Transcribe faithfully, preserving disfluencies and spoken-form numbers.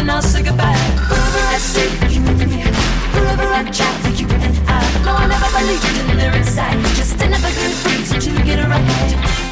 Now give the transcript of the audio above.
then I'll say goodbye. Forever I say you and me, forever I try for you and I. No, I never believed in their inside, just another good reason to get it right.